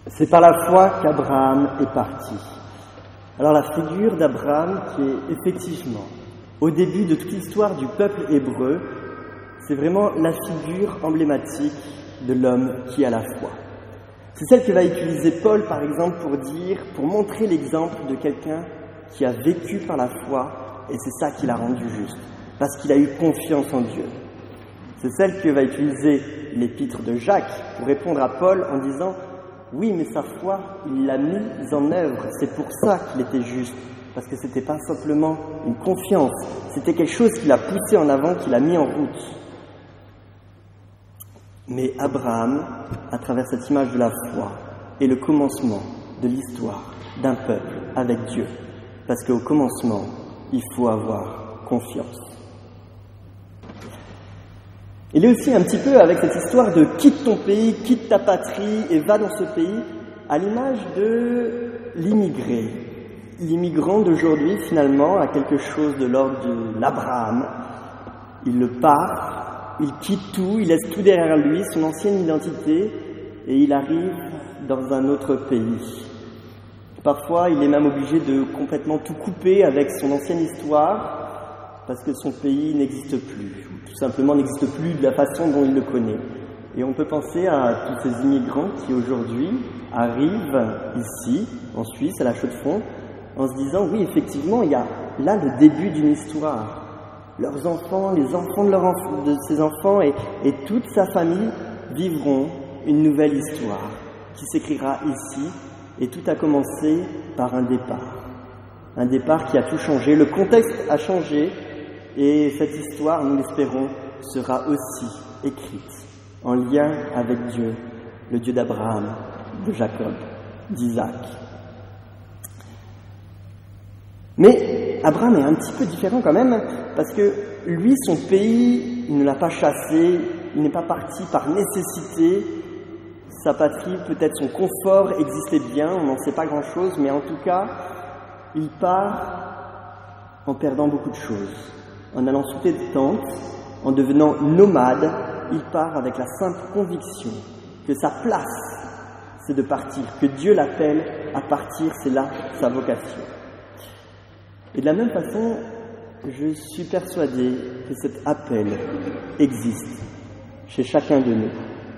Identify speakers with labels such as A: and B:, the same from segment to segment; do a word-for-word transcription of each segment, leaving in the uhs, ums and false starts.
A: C'est par la foi qu'Abraham est parti. Alors la figure d'Abraham qui est effectivement au début de toute l'histoire du peuple hébreu, c'est vraiment la figure emblématique de l'homme qui a la foi. C'est celle que va utiliser Paul par exemple pour dire, pour montrer l'exemple de quelqu'un qui a vécu par la foi et c'est ça qui l'a rendu juste, parce qu'il a eu confiance en Dieu. C'est celle que va utiliser l'épître de Jacques pour répondre à Paul en disant « Oui, mais sa foi, il l'a mise en œuvre, c'est pour ça qu'il était juste, parce que c'était pas simplement une confiance, c'était quelque chose qui l'a poussé en avant, qui l'a mis en route. » Mais Abraham, à travers cette image de la foi, est le commencement de l'histoire d'un peuple avec Dieu, parce qu'au commencement, il faut avoir confiance. Il est aussi un petit peu avec cette histoire de quitte ton pays, quitte ta patrie et va dans ce pays, à l'image de l'immigré. L'immigrant d'aujourd'hui, finalement, a quelque chose de l'ordre de l'Abraham. Il le part, il quitte tout, il laisse tout derrière lui, son ancienne identité, et il arrive dans un autre pays. Parfois, il est même obligé de complètement tout couper avec son ancienne histoire, parce que son pays n'existe plus, ou tout simplement n'existe plus de la façon dont il le connaît. Et on peut penser à tous ces immigrants qui aujourd'hui arrivent ici, en Suisse, à la Chaux-de-Fonds, en se disant, oui, effectivement, il y a là le début d'une histoire. Leurs enfants, les enfants de, leur enf- de ses enfants et, et toute sa famille vivront une nouvelle histoire qui s'écrira ici, et tout a commencé par un départ. Un départ qui a tout changé, le contexte a changé, et cette histoire, nous l'espérons, sera aussi écrite en lien avec Dieu, le Dieu d'Abraham, de Jacob, d'Isaac. Mais Abraham est un petit peu différent quand même, parce que lui, son pays, il ne l'a pas chassé, il n'est pas parti par nécessité. Sa patrie, peut-être son confort existait bien, on n'en sait pas grand-chose, mais en tout cas, il part en perdant beaucoup de choses. En allant sous des tentes, en devenant nomade, il part avec la simple conviction que sa place, c'est de partir, que Dieu l'appelle à partir, c'est là sa vocation. Et de la même façon, je suis persuadé que cet appel existe chez chacun de nous.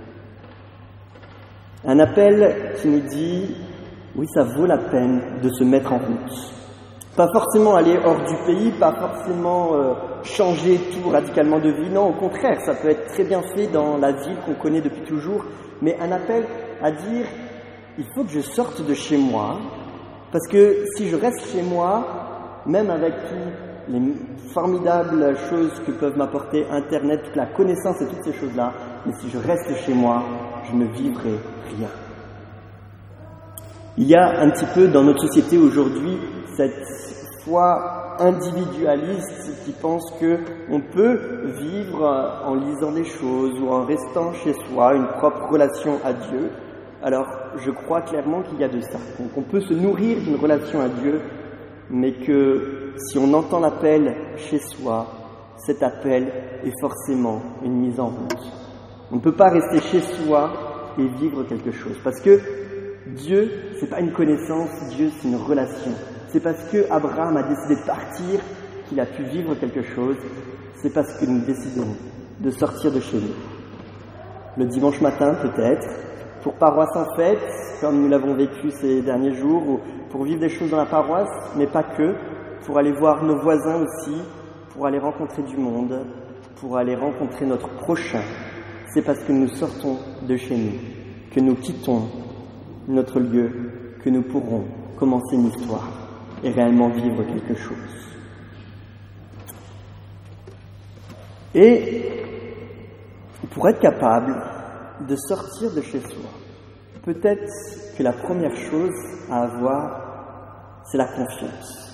A: Un appel qui nous dit, oui, ça vaut la peine de se mettre en route. Pas forcément aller hors du pays, pas forcément euh, changer tout radicalement de vie. Non, au contraire, ça peut être très bien fait dans la ville qu'on connaît depuis toujours. Mais un appel à dire, il faut que je sorte de chez moi, parce que si je reste chez moi, même avec toutes les formidables choses que peuvent m'apporter Internet, toute la connaissance et toutes ces choses-là, mais si je reste chez moi, je ne vivrai rien. Il y a un petit peu dans notre société aujourd'hui cette foi individualiste qui pense qu'on peut vivre en lisant des choses ou en restant chez soi, une propre relation à Dieu. Alors, je crois clairement qu'il y a de ça. Donc, on peut se nourrir d'une relation à Dieu, mais que si on entend l'appel chez soi, cet appel est forcément une mise en route. On ne peut pas rester chez soi et vivre quelque chose. Parce que Dieu, c'est pas une connaissance, Dieu, c'est une relation. C'est parce que Abraham a décidé de partir qu'il a pu vivre quelque chose. C'est parce que nous décidons de sortir de chez nous. Le dimanche matin, peut-être, pour paroisse en fête, comme nous l'avons vécu ces derniers jours, ou pour vivre des choses dans la paroisse, mais pas que, pour aller voir nos voisins aussi, pour aller rencontrer du monde, pour aller rencontrer notre prochain. C'est parce que nous sortons de chez nous, que nous quittons notre lieu, que nous pourrons commencer une histoire et réellement vivre quelque chose. Et pour être capable de sortir de chez soi, peut-être que la première chose à avoir, c'est la confiance.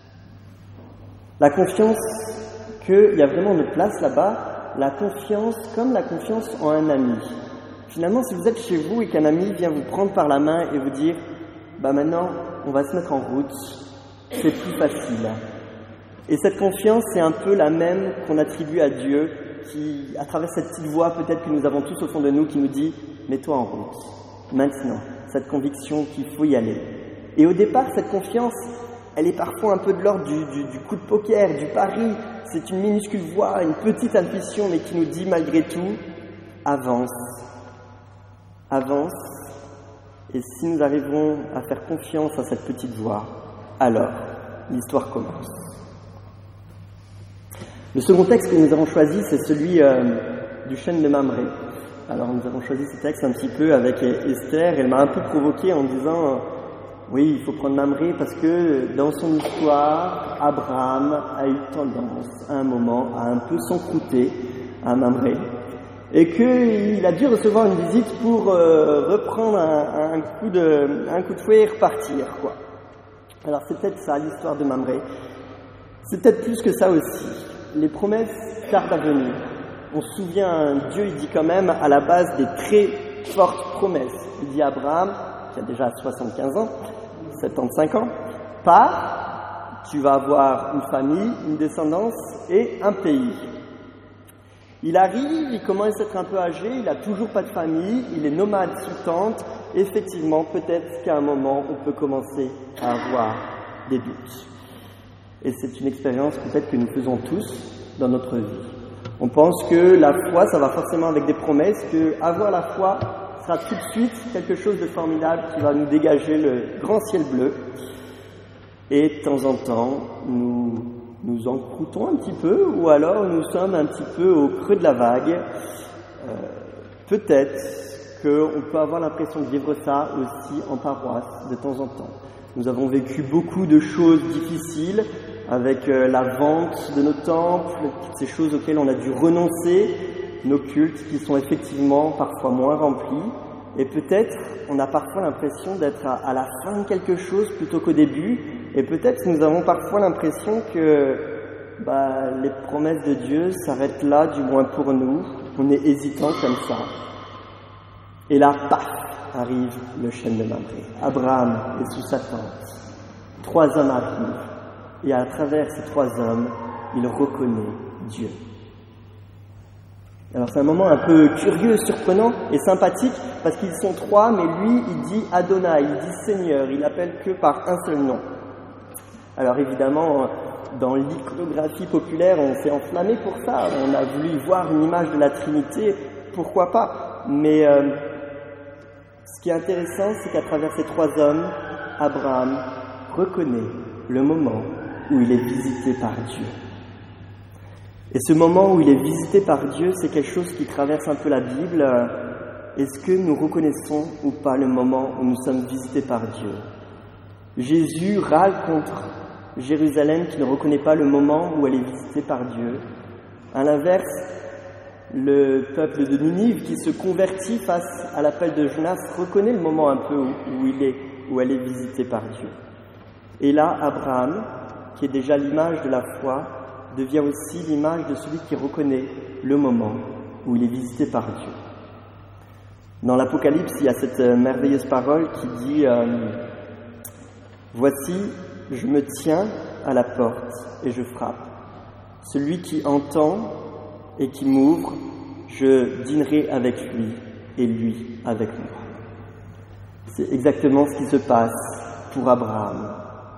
A: La confiance qu'il y a vraiment une place là-bas, la confiance comme la confiance en un ami. Finalement, si vous êtes chez vous et qu'un ami vient vous prendre par la main et vous dire « bah maintenant, on va se mettre en route », c'est plus facile. Et cette confiance, c'est un peu la même qu'on attribue à Dieu, qui, à travers cette petite voix peut-être que nous avons tous au fond de nous, qui nous dit « mets-toi en route, maintenant, cette conviction qu'il faut y aller. Et au départ, cette confiance, elle est parfois un peu de l'ordre du, du, du coup de poker, du pari. C'est une minuscule voix, une petite intuition, mais qui nous dit malgré tout, avance, avance. Et si nous arrivons à faire confiance à cette petite voix, alors l'histoire commence. Le second texte que nous avons choisi, c'est celui euh, du chêne de Mamré. Alors nous avons choisi ce texte un petit peu avec Esther. Elle m'a un peu provoqué en disant, euh, oui, il faut prendre Mamré parce que dans son histoire, Abraham a eu tendance à un moment à un peu s'encrouter à Mamré. Et qu'il a dû recevoir une visite pour euh, reprendre un, un, coup de, un coup de fouet et repartir, quoi. Alors c'est peut-être ça l'histoire de Mamré. C'est peut-être plus que ça aussi. Les promesses tardent à venir. On se souvient, Dieu il dit quand même à la base des très fortes promesses. Il dit à Abraham, qui a déjà soixante-quinze ans, soixante-quinze ans, pars, tu vas avoir une famille, une descendance et un pays. Il arrive, il commence à être un peu âgé, il n'a toujours pas de famille, il est nomade sous tente. Effectivement, peut-être qu'à un moment, on peut commencer à avoir des doutes. Et c'est une expérience peut-être que nous faisons tous dans notre vie. On pense que la foi, ça va forcément avec des promesses, que avoir la foi sera tout de suite quelque chose de formidable qui va nous dégager le grand ciel bleu. Et de temps en temps, nous nous encroutons un petit peu, ou alors nous sommes un petit peu au creux de la vague. Euh, peut-être qu'on peut avoir l'impression de vivre ça aussi en paroisse de temps en temps. Nous avons vécu beaucoup de choses difficiles avec euh, la vente de nos temples, ces choses auxquelles on a dû renoncer, nos cultes qui sont effectivement parfois moins remplis. Et peut-être on a parfois l'impression d'être à, à la fin de quelque chose plutôt qu'au début. Et peut-être nous avons parfois l'impression que bah, les promesses de Dieu s'arrêtent là, du moins pour nous. On est hésitant comme ça. Et là, paf, arrive le chêne de Mamré. Abraham est sous sa tente. Trois hommes arrivent. Et à travers ces trois hommes, il reconnaît Dieu. Alors c'est un moment un peu curieux, surprenant et sympathique, parce qu'ils sont trois, mais lui, il dit Adonai, il dit Seigneur, il appelle que par un seul nom. Alors évidemment, dans l'iconographie populaire, on s'est enflammé pour ça, on a voulu voir une image de la Trinité, pourquoi pas. Mais euh, ce qui est intéressant, c'est qu'à travers ces trois hommes, Abraham reconnaît le moment où il est visité par Dieu. Et ce moment où il est visité par Dieu, c'est quelque chose qui traverse un peu la Bible. Est-ce que nous reconnaissons ou pas le moment où nous sommes visités par Dieu ? Jésus râle contre Jérusalem qui ne reconnaît pas le moment où elle est visitée par Dieu. À l'inverse, le peuple de Ninive qui se convertit face à l'appel de Jonas reconnaît le moment un peu où, où il est, où elle est visitée par Dieu. Et là, Abraham, qui est déjà l'image de la foi, devient aussi l'image de celui qui reconnaît le moment où il est visité par Dieu. Dans l'Apocalypse, il y a cette merveilleuse parole qui dit euh, « Voici, je me tiens à la porte et je frappe. Celui qui entend et qui m'ouvre, je dînerai avec lui et lui avec moi. » C'est exactement ce qui se passe pour Abraham.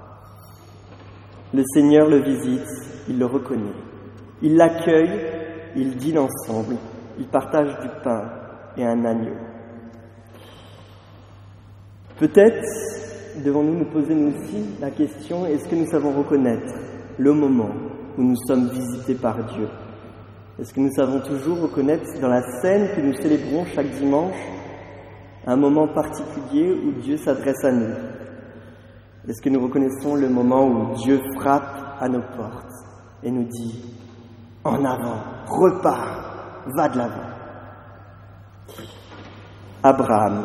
A: Le Seigneur le visite, il le reconnaît. Il l'accueille, ils dînent ensemble, ils partagent du pain et un agneau. Peut-être devons-nous nous poser nous aussi la question, est-ce que nous savons reconnaître le moment où nous sommes visités par Dieu ? Est-ce que nous savons toujours reconnaître dans la scène que nous célébrons chaque dimanche un moment particulier où Dieu s'adresse à nous ? Est-ce que nous reconnaissons le moment où Dieu frappe à nos portes et nous dit « En avant, repars, va de l'avant ». Abraham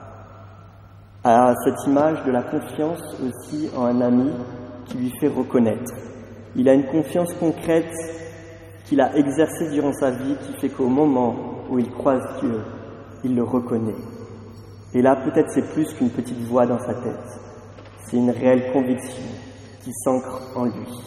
A: a cette image de la confiance aussi en un ami qui lui fait reconnaître. Il a une confiance concrète qu'il a exercée durant sa vie qui fait qu'au moment où il croise Dieu, il le reconnaît. Et là, peut-être c'est plus qu'une petite voix dans sa tête. C'est une réelle conviction qui s'ancre en lui.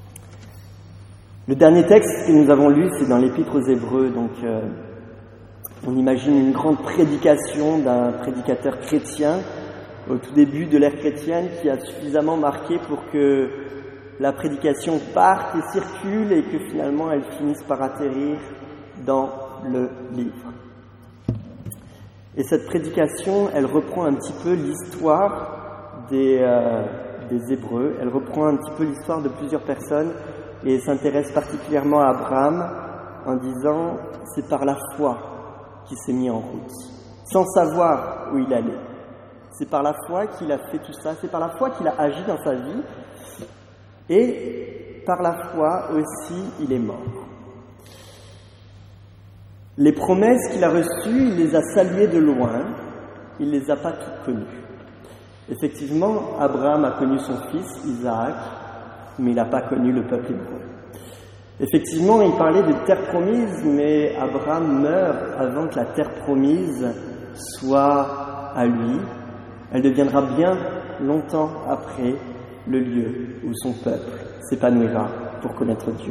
A: Le dernier texte que nous avons lu, c'est dans l'Épître aux Hébreux. Donc, euh, On imagine une grande prédication d'un prédicateur chrétien au tout début de l'ère chrétienne qui a suffisamment marqué pour que la prédication parte et circule et que finalement elle finisse par atterrir dans le livre. Et cette prédication, elle reprend un petit peu l'histoire des, euh, des Hébreux, elle reprend un petit peu l'histoire de plusieurs personnes et s'intéresse particulièrement à Abraham en disant « c'est par la foi qu'il s'est mis en route, sans savoir où il allait. C'est par la foi qu'il a fait tout ça, c'est par la foi qu'il a agi dans sa vie et par la foi aussi il est mort. » Les promesses qu'il a reçues, il les a saluées de loin, il ne les a pas toutes connues. Effectivement, Abraham a connu son fils, Isaac, mais il n'a pas connu le peuple hébreu. Effectivement, il parlait de terre promise, mais Abraham meurt avant que la terre promise soit à lui. Elle deviendra bien longtemps après le lieu où son peuple s'épanouira pour connaître Dieu.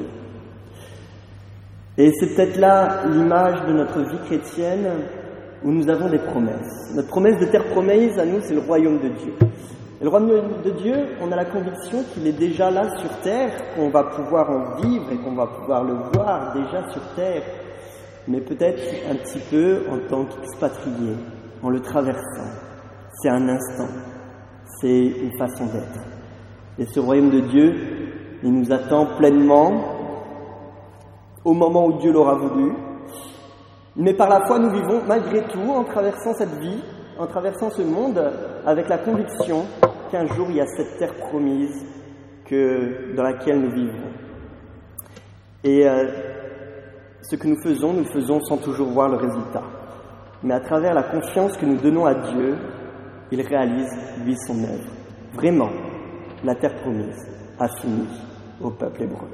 A: Et c'est peut-être là l'image de notre vie chrétienne où nous avons des promesses. Notre promesse de terre promise à nous, c'est le royaume de Dieu. Et le royaume de Dieu, on a la conviction qu'il est déjà là sur terre, qu'on va pouvoir en vivre et qu'on va pouvoir le voir déjà sur terre, mais peut-être un petit peu en tant qu'expatrié, en le traversant. C'est un instant, c'est une façon d'être. Et ce royaume de Dieu, il nous attend pleinement au moment où Dieu l'aura voulu. Mais par la foi, nous vivons malgré tout, en traversant cette vie, en traversant ce monde, avec la conviction qu'un jour il y a cette terre promise que, dans laquelle nous vivrons. Et euh, ce que nous faisons, nous le faisons sans toujours voir le résultat. Mais à travers la confiance que nous donnons à Dieu, il réalise, lui, son œuvre. Vraiment, la terre promise a fini au peuple hébreu.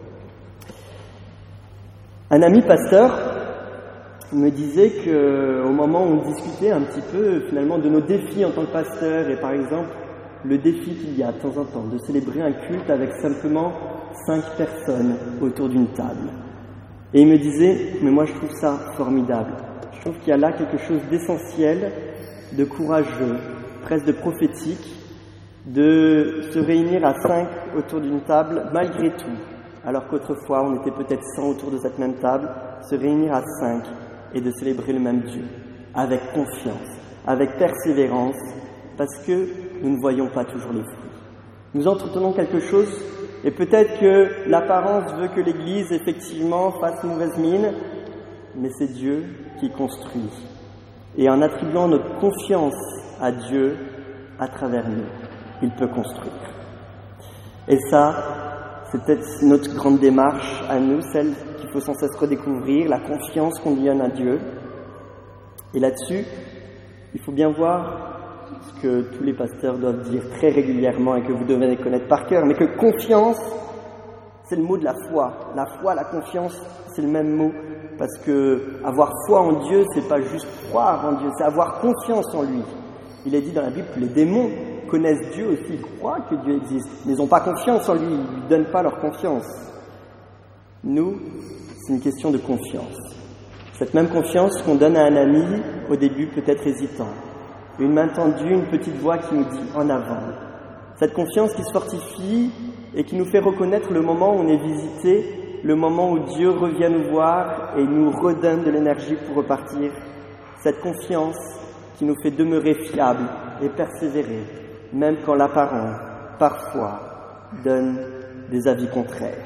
A: Un ami pasteur me disait qu'au moment où on discutait un petit peu finalement de nos défis en tant que pasteur, et par exemple le défi qu'il y a de temps en temps de célébrer un culte avec simplement cinq personnes autour d'une table. Et il me disait, mais moi je trouve ça formidable. Je trouve qu'il y a là quelque chose d'essentiel, de courageux, presque de prophétique, de se réunir à cinq autour d'une table malgré tout. Alors qu'autrefois on était peut-être cent autour de cette même table, se réunir à cinq et de célébrer le même Dieu, avec confiance, avec persévérance, parce que nous ne voyons pas toujours les fruits. Nous entretenons quelque chose, et peut-être que l'apparence veut que l'Église, effectivement, fasse mauvaise mine, mais c'est Dieu qui construit. Et en attribuant notre confiance à Dieu, à travers nous, il peut construire. Et ça, c'est peut-être notre grande démarche à nous, celle qu'il faut sans cesse redécouvrir, la confiance qu'on donne à Dieu. Et là-dessus, il faut bien voir ce que tous les pasteurs doivent dire très régulièrement et que vous devez connaître par cœur, mais que confiance, c'est le mot de la foi. La foi, la confiance, c'est le même mot, parce que avoir foi en Dieu, c'est pas juste croire en Dieu, c'est avoir confiance en lui. Il est dit dans la Bible que les démons connaissent Dieu aussi, ils croient que Dieu existe, mais ils n'ont pas confiance en lui, ils ne lui donnent pas leur confiance. Nous, c'est une question de confiance. Cette même confiance qu'on donne à un ami, au début peut-être hésitant. Une main tendue, une petite voix qui nous dit « en avant ». Cette confiance qui se fortifie et qui nous fait reconnaître le moment où on est visité, le moment où Dieu revient nous voir et nous redonne de l'énergie pour repartir. Cette confiance qui nous fait demeurer fiables et persévérer, même quand l'apparent, parfois, donne des avis contraires.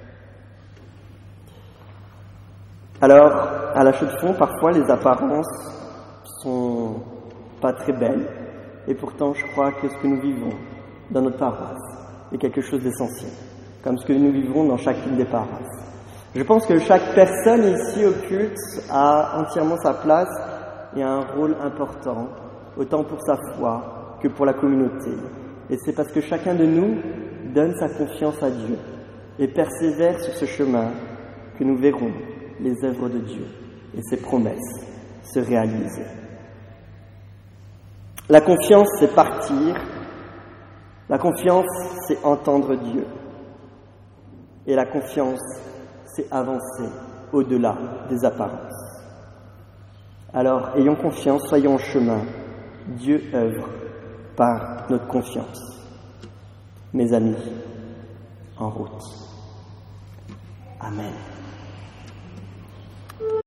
A: Alors, à la chaux de fond, parfois, les apparences sont pas très belles, et pourtant, je crois que ce que nous vivons dans notre paroisse est quelque chose d'essentiel, comme ce que nous vivons dans chacune des paroisses. Je pense que chaque personne ici au culte a entièrement sa place et a un rôle important, autant pour sa foi que pour la communauté. Et c'est parce que chacun de nous donne sa confiance à Dieu et persévère sur ce chemin que nous verrons les œuvres de Dieu et ses promesses se réaliser. La confiance, c'est partir. La confiance, c'est entendre Dieu. Et la confiance, c'est avancer au-delà des apparences. Alors, ayons confiance, soyons en chemin. Dieu œuvre par notre confiance. Mes amis, en route. Amen.